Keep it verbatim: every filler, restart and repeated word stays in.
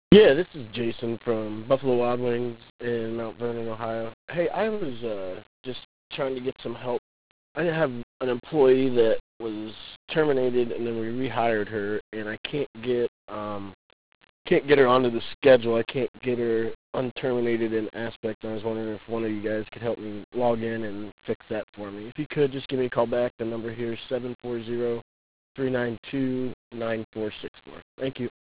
Yeah, this is Jason from Buffalo Wild Wings in Mount Vernon, Ohio. Hey, I was uh, just trying to get some help. I have an employee that was terminated, and then we rehired her, and I can't get um, can't get her onto the schedule. I can't get her unterminated in Aspect. I was wondering if one of you guys could help me log in and fix that for me. If you could, just give me a call back. The number here is seven four zero, three nine two, nine four six four. Thank you.